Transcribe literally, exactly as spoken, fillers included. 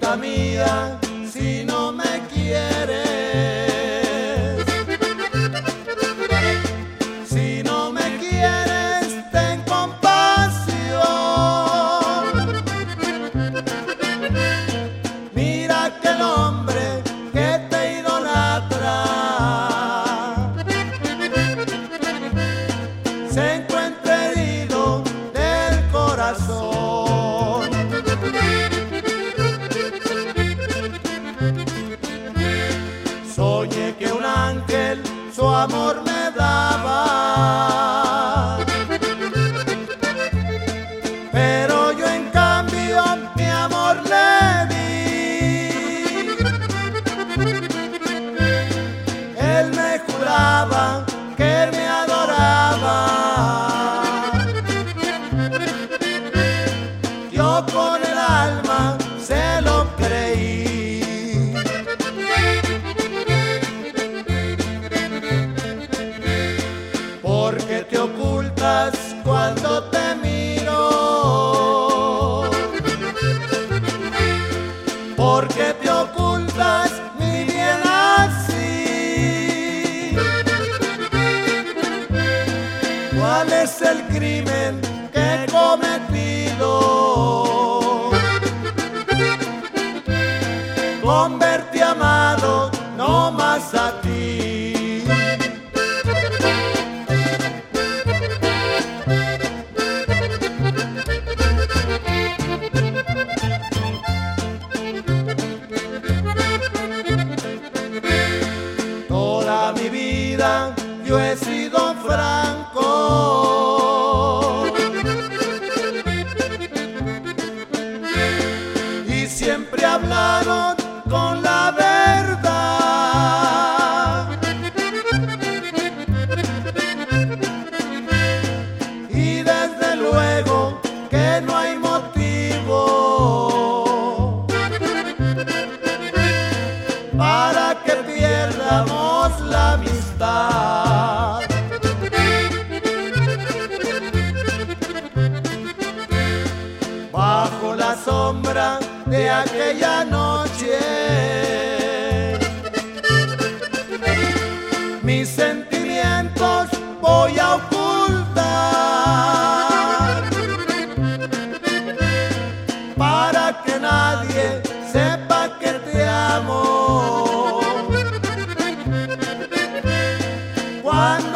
vida mía, si no me quieres, si no me quieres, ten compasión. Mira que el hombre que te idolatra se encuentra herido del corazón. Soñé que un ángel su amor me daba, pero yo en cambio mi amor le di. Él me juraba que me adoraba, yo con el alma se lo creí. Porque te ocultas cuando te miro, porque te ocultas mi bien así. ¿Cuál es el crimen que he cometido? Con verte amado no más a ti. Toda mi vida yo he sido franco y siempre he hablado con la verdad, y desde luego que no hay motivo para que pierdamos la amistad. Bajo la sombra de aquella noche, mis sentimientos voy a ocultar para que nadie sepa que te amo. Cuando